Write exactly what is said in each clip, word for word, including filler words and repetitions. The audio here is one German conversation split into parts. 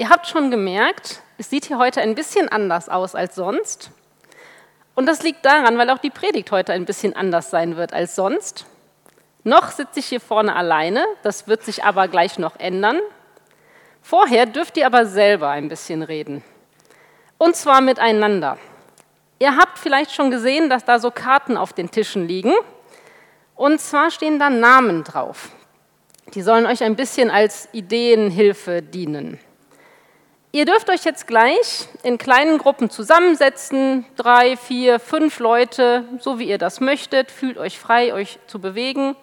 Ihr habt schon gemerkt, es sieht hier heute ein bisschen anders aus als sonst. Und das liegt daran, weil auch die Predigt heute ein bisschen anders sein wird als sonst. Noch sitze ich hier vorne alleine, das wird sich aber gleich noch ändern. Vorher dürft ihr aber selber ein bisschen reden. Und zwar miteinander. Ihr habt vielleicht schon gesehen, dass da so Karten auf den Tischen liegen. Und zwar stehen da Namen drauf. Die sollen euch ein bisschen als Ideenhilfe dienen. Ihr dürft euch jetzt gleich in kleinen Gruppen zusammensetzen, drei, vier, fünf Leute, so wie ihr das möchtet. Fühlt euch frei, euch zu bewegen.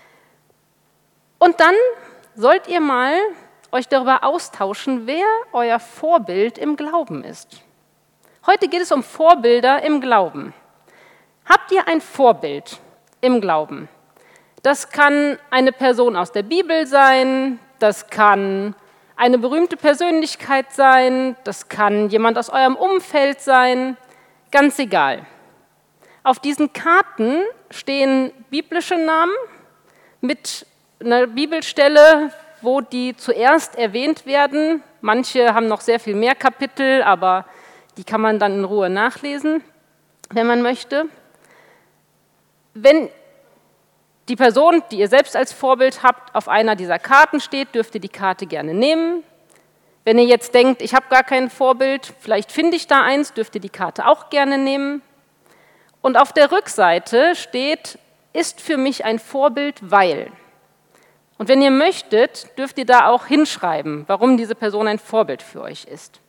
Und dann sollt ihr mal euch darüber austauschen, wer euer Vorbild im Glauben ist. Heute geht es um Vorbilder im Glauben. Habt ihr ein Vorbild im Glauben? Das kann eine Person aus der Bibel sein, das kann eine berühmte Persönlichkeit sein, das kann jemand aus eurem Umfeld sein, ganz egal. Auf diesen Karten stehen biblische Namen mit einer Bibelstelle, wo die zuerst erwähnt werden. Manche haben noch sehr viel mehr Kapitel, aber die kann man dann in Ruhe nachlesen, wenn man möchte. Wenn die Person, die ihr selbst als Vorbild habt, auf einer dieser Karten steht, dürft ihr die Karte gerne nehmen. Wenn ihr jetzt denkt, ich habe gar kein Vorbild, vielleicht finde ich da eins, dürft ihr die Karte auch gerne nehmen. Und auf der Rückseite steht, ist für mich ein Vorbild, weil. Und wenn ihr möchtet, dürft ihr da auch hinschreiben, warum diese Person ein Vorbild für euch ist.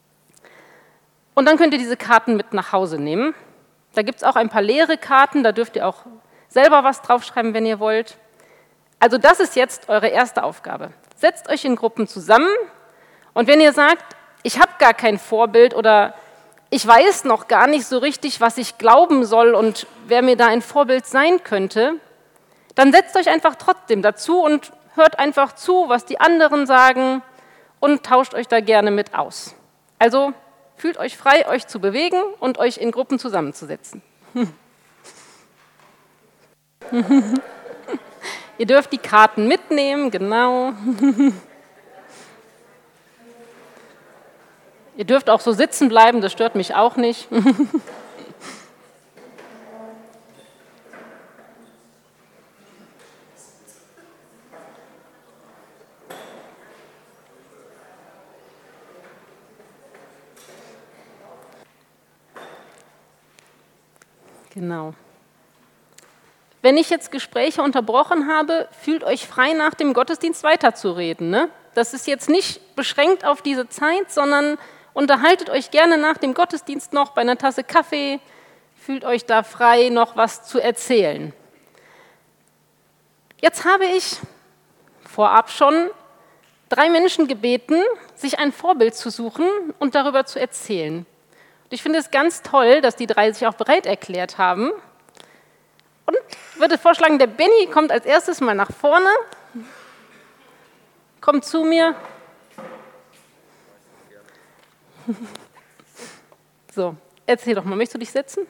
Und dann könnt ihr diese Karten mit nach Hause nehmen. Da gibt es auch ein paar leere Karten, da dürft ihr auch selber was draufschreiben, wenn ihr wollt. Also das ist jetzt eure erste Aufgabe. Setzt euch in Gruppen zusammen und wenn ihr sagt, ich habe gar kein Vorbild oder ich weiß noch gar nicht so richtig, was ich glauben soll und wer mir da ein Vorbild sein könnte, dann setzt euch einfach trotzdem dazu und hört einfach zu, was die anderen sagen und tauscht euch da gerne mit aus. Also fühlt euch frei, euch zu bewegen und euch in Gruppen zusammenzusetzen. Ihr dürft die Karten mitnehmen, genau. Ihr dürft auch so sitzen bleiben, das stört mich auch nicht. Genau. Wenn ich jetzt Gespräche unterbrochen habe, fühlt euch frei, nach dem Gottesdienst weiterzureden. Ne? Das ist jetzt nicht beschränkt auf diese Zeit, sondern unterhaltet euch gerne nach dem Gottesdienst noch bei einer Tasse Kaffee. Fühlt euch da frei, noch was zu erzählen. Jetzt habe ich vorab schon drei Menschen gebeten, sich ein Vorbild zu suchen und darüber zu erzählen. Und ich finde es ganz toll, dass die drei sich auch bereit erklärt haben. Und ich würde vorschlagen, der Benny kommt als erstes mal nach vorne. Kommt zu mir. So, erzähl doch mal, möchtest du dich setzen?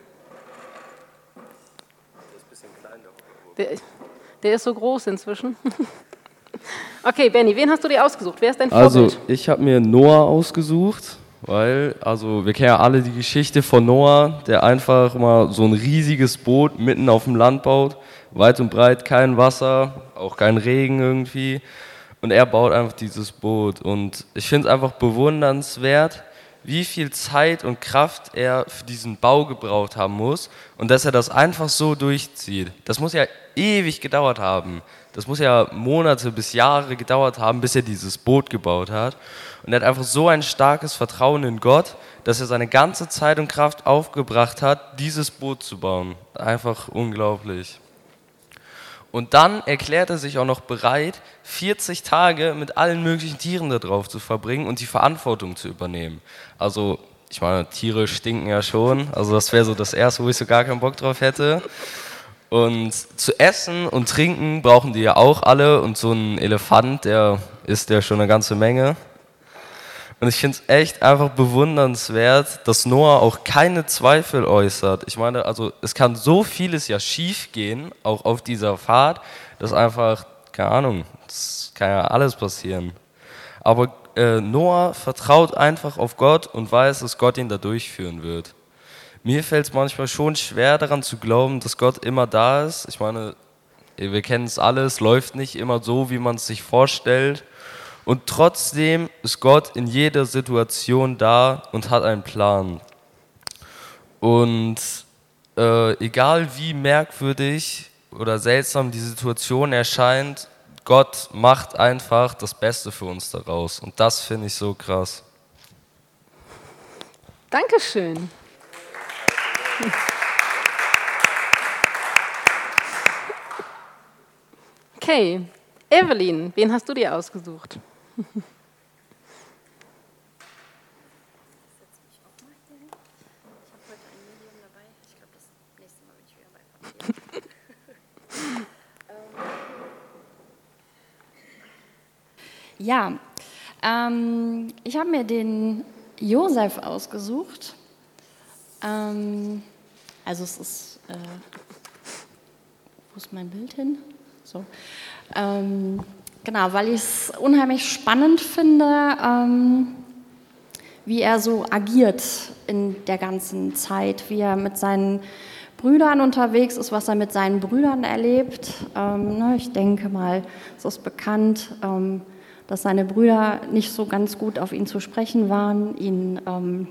Der, der ist so groß inzwischen. Okay, Benny, wen hast du dir ausgesucht? Wer ist dein Vorbild? Also, ich habe mir Noah ausgesucht, weil, also wir kennen ja alle die Geschichte von Noah, der einfach mal so ein riesiges Boot mitten auf dem Land baut, weit und breit, kein Wasser, auch kein Regen irgendwie. Und er baut einfach dieses Boot. Und ich finde es einfach bewundernswert, wie viel Zeit und Kraft er für diesen Bau gebraucht haben muss und dass er das einfach so durchzieht. Das muss ja ewig gedauert haben. Das muss ja Monate bis Jahre gedauert haben, bis er dieses Boot gebaut hat. Und er hat einfach so ein starkes Vertrauen in Gott, dass er seine ganze Zeit und Kraft aufgebracht hat, dieses Boot zu bauen. Einfach unglaublich. Und dann erklärt er sich auch noch bereit, vierzig Tage mit allen möglichen Tieren da drauf zu verbringen und die Verantwortung zu übernehmen. Also, ich meine, Tiere stinken ja schon. Also das wäre so das Erste, wo ich so gar keinen Bock drauf hätte. Und zu essen und trinken brauchen die ja auch alle. Und so ein Elefant, der isst ja schon eine ganze Menge. Und ich finde es echt einfach bewundernswert, dass Noah auch keine Zweifel äußert. Ich meine, also es kann so vieles ja schief gehen, auch auf dieser Fahrt, dass einfach, keine Ahnung, das kann ja alles passieren. Aber äh, Noah vertraut einfach auf Gott und weiß, dass Gott ihn da durchführen wird. Mir fällt es manchmal schon schwer daran zu glauben, dass Gott immer da ist. Ich meine, wir kennen es alle, es läuft nicht immer so, wie man es sich vorstellt. Und trotzdem ist Gott in jeder Situation da und hat einen Plan. Und äh, egal wie merkwürdig oder seltsam die Situation erscheint, Gott macht einfach das Beste für uns daraus. Und das finde ich so krass. Dankeschön. Okay, Evelyn, wen hast du dir ausgesucht? Ja, ähm, ich habe mir den Josef ausgesucht. Ähm, also es ist, äh, wo ist mein Bild hin? So. Ähm, genau, weil ich es unheimlich spannend finde, ähm, wie er so agiert in der ganzen Zeit, wie er mit seinen Brüdern unterwegs ist, was er mit seinen Brüdern erlebt. Ähm, ne, ich denke mal, es ist bekannt, ähm, dass seine Brüder nicht so ganz gut auf ihn zu sprechen waren, ihn ähm,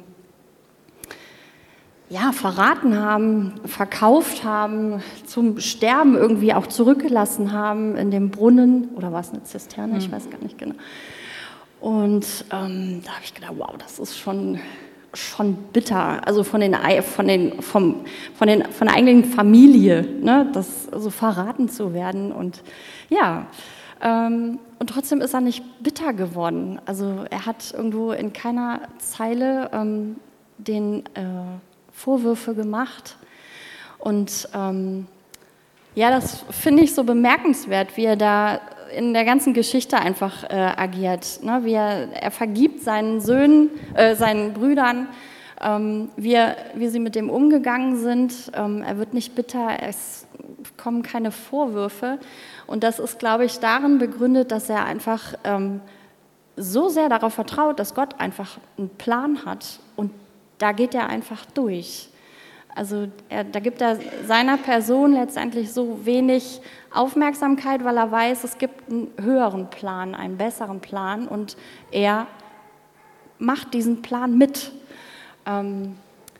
ja, verraten haben, verkauft haben, zum Sterben irgendwie auch zurückgelassen haben in dem Brunnen, oder war es eine Zisterne, ich weiß gar nicht genau. Und ähm, da habe ich gedacht, wow, das ist schon, schon bitter, also von, den, von, den, vom, von, den, von der eigenen Familie, ne, das so verraten zu werden. Und ja, ähm, und trotzdem ist er nicht bitter geworden. Also er hat irgendwo in keiner Zeile ähm, den äh, Vorwürfe gemacht. Und ähm, ja, das finde ich so bemerkenswert, wie er da in der ganzen Geschichte einfach äh, agiert. Ne? Wie er, er vergibt seinen Söhnen, äh, seinen Brüdern, ähm, wie, er, wie sie mit dem umgegangen sind. Ähm, er wird nicht bitter, es kommen keine Vorwürfe. Und das ist, glaube ich, darin begründet, dass er einfach ähm, so sehr darauf vertraut, dass Gott einfach einen Plan hat. Und da geht er einfach durch. Also er, da gibt er seiner Person letztendlich so wenig Aufmerksamkeit, weil er weiß, es gibt einen höheren Plan, einen besseren Plan. Und er macht diesen Plan mit. Ähm,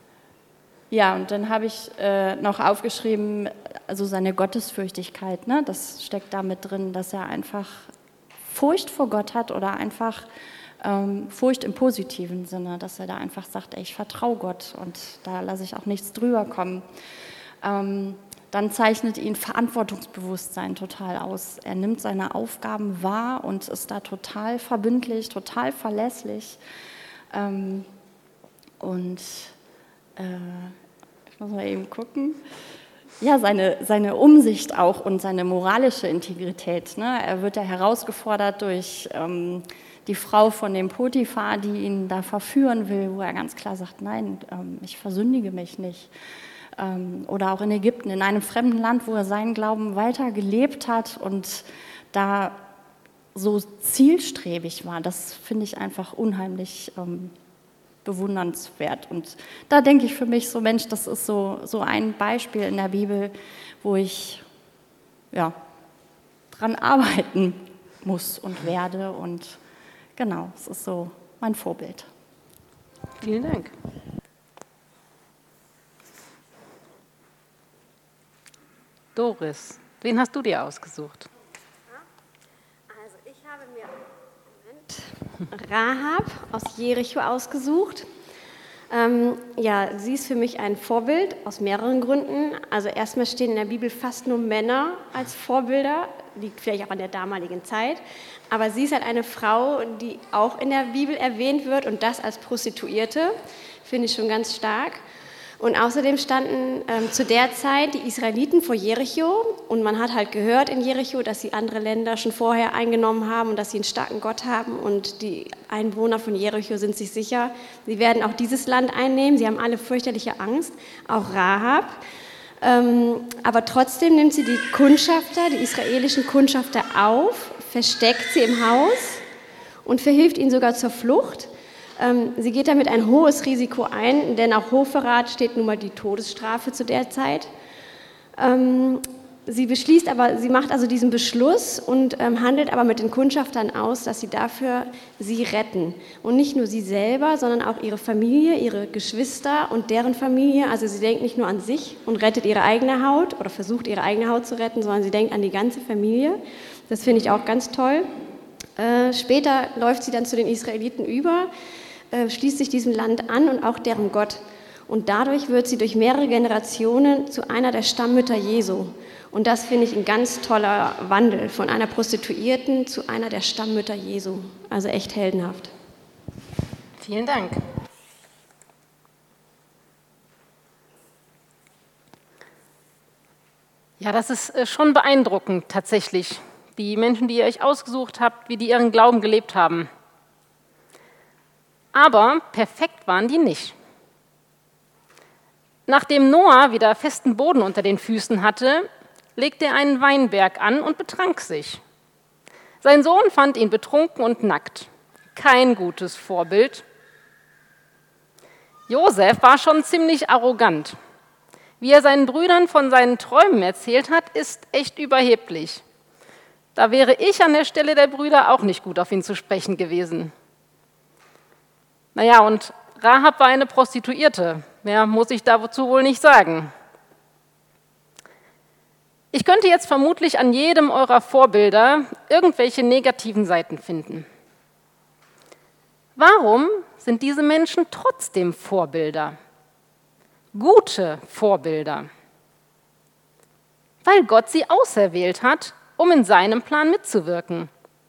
ja, und dann habe ich äh, noch aufgeschrieben, also seine Gottesfürchtigkeit, ne? Das steckt da mit drin, dass er einfach Furcht vor Gott hat oder einfach ähm, Furcht im positiven Sinne, dass er da einfach sagt, ey, ich vertraue Gott und da lasse ich auch nichts drüber kommen. Ähm, dann zeichnet ihn Verantwortungsbewusstsein total aus. Er nimmt seine Aufgaben wahr und ist da total verbindlich, total verlässlich. Ähm, und äh, ich muss mal eben gucken. Ja, seine, seine Umsicht auch und seine moralische Integrität. Ne? Er wird ja herausgefordert durch ähm, die Frau von dem Potiphar, die ihn da verführen will, wo er ganz klar sagt, nein, ähm, ich versündige mich nicht. Ähm, oder auch in Ägypten, in einem fremden Land, wo er seinen Glauben weiter gelebt hat und da so zielstrebig war. Das finde ich einfach unheimlich ähm, bewundernswert. Und da denke ich für mich so, Mensch, das ist so, so ein Beispiel in der Bibel, wo ich ja, dran arbeiten muss und werde. Und genau, es ist so mein Vorbild. Vielen Dank. Doris, wen hast du dir ausgesucht? Also ich habe mir Moment, Rahab aus Jericho ausgesucht. Ähm, ja, sie ist für mich ein Vorbild aus mehreren Gründen. Also erstmal stehen in der Bibel fast nur Männer als Vorbilder, liegt vielleicht auch an der damaligen Zeit. Aber sie ist halt eine Frau, die auch in der Bibel erwähnt wird und das als Prostituierte, finde ich schon ganz stark. Und außerdem standen ähm, zu der Zeit die Israeliten vor Jericho und man hat halt gehört in Jericho, dass sie andere Länder schon vorher eingenommen haben und dass sie einen starken Gott haben und die Einwohner von Jericho sind sich sicher, sie werden auch dieses Land einnehmen, sie haben alle fürchterliche Angst, auch Rahab. Ähm, aber trotzdem nimmt sie die Kundschafter, die israelischen Kundschafter auf, versteckt sie im Haus und verhilft ihnen sogar zur Flucht. Ähm, sie geht damit ein hohes Risiko ein, denn auf Hochverrat steht nun mal die Todesstrafe zu der Zeit. Ähm, Sie beschließt aber, sie macht also diesen Beschluss und ähm, handelt aber mit den Kundschaftern aus, dass sie dafür sie retten. Und nicht nur sie selber, sondern auch ihre Familie, ihre Geschwister und deren Familie. Also sie denkt nicht nur an sich und rettet ihre eigene Haut oder versucht ihre eigene Haut zu retten, sondern sie denkt an die ganze Familie. Das finde ich auch ganz toll. Äh, später läuft sie dann zu den Israeliten über, äh, schließt sich diesem Land an und auch deren Gott. Und dadurch wird sie durch mehrere Generationen zu einer der Stammmütter Jesu. Und das finde ich ein ganz toller Wandel von einer Prostituierten zu einer der Stammmütter Jesu. Also echt heldenhaft. Vielen Dank. Ja, das ist schon beeindruckend tatsächlich. Die Menschen, die ihr euch ausgesucht habt, wie die ihren Glauben gelebt haben. Aber perfekt waren die nicht. Nachdem Noah wieder festen Boden unter den Füßen hatte, legte er einen Weinberg an und betrank sich. Sein Sohn fand ihn betrunken und nackt. Kein gutes Vorbild. Josef war schon ziemlich arrogant. Wie er seinen Brüdern von seinen Träumen erzählt hat, ist echt überheblich. Da wäre ich an der Stelle der Brüder auch nicht gut auf ihn zu sprechen gewesen. Naja, und Rahab war eine Prostituierte. Mehr muss ich dazu wohl nicht sagen. Ich könnte jetzt vermutlich an jedem eurer Vorbilder irgendwelche negativen Seiten finden. Warum sind diese Menschen trotzdem Vorbilder? Gute Vorbilder. Weil Gott sie auserwählt hat, um in seinem Plan mitzuwirken.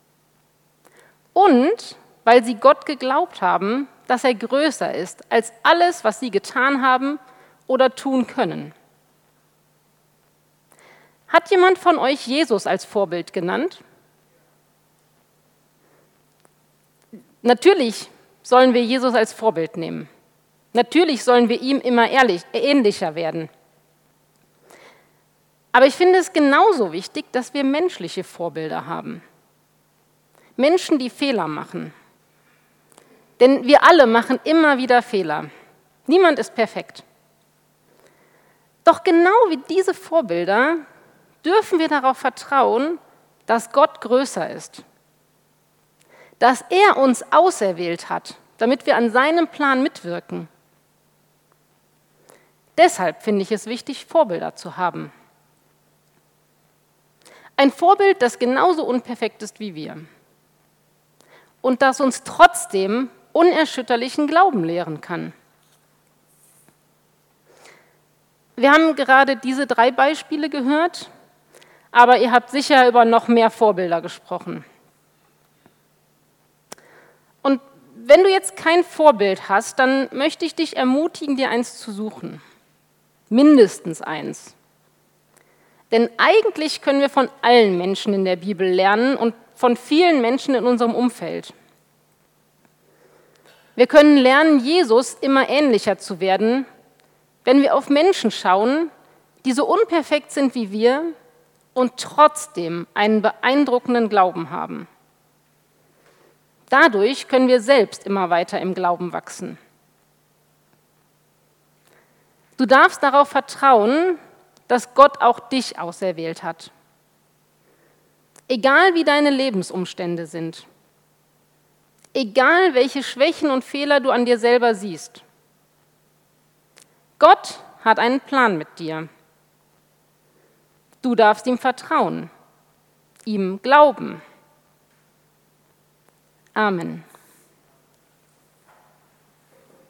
Und weil sie Gott geglaubt haben, dass er größer ist als alles, was sie getan haben oder tun können. Hat jemand von euch Jesus als Vorbild genannt? Natürlich sollen wir Jesus als Vorbild nehmen. Natürlich sollen wir ihm immer ehrlich, ähnlicher werden. Aber ich finde es genauso wichtig, dass wir menschliche Vorbilder haben. Menschen, die Fehler machen. Denn wir alle machen immer wieder Fehler. Niemand ist perfekt. Doch genau wie diese Vorbilder dürfen wir darauf vertrauen, dass Gott größer ist. Dass er uns auserwählt hat, damit wir an seinem Plan mitwirken. Deshalb finde ich es wichtig, Vorbilder zu haben. Ein Vorbild, das genauso unperfekt ist wie wir. Und das uns trotzdem unerschütterlichen Glauben lehren kann. Wir haben gerade diese drei Beispiele gehört, aber ihr habt sicher über noch mehr Vorbilder gesprochen. Und wenn du jetzt kein Vorbild hast, dann möchte ich dich ermutigen, dir eins zu suchen. Mindestens eins. Denn eigentlich können wir von allen Menschen in der Bibel lernen und von vielen Menschen in unserem Umfeld. Wir können lernen, Jesus immer ähnlicher zu werden, wenn wir auf Menschen schauen, die so unperfekt sind wie wir und trotzdem einen beeindruckenden Glauben haben. Dadurch können wir selbst immer weiter im Glauben wachsen. Du darfst darauf vertrauen, dass Gott auch dich auserwählt hat. Egal wie deine Lebensumstände sind. Egal welche Schwächen und Fehler du an dir selber siehst. Gott hat einen Plan mit dir. Du darfst ihm vertrauen, ihm glauben. Amen.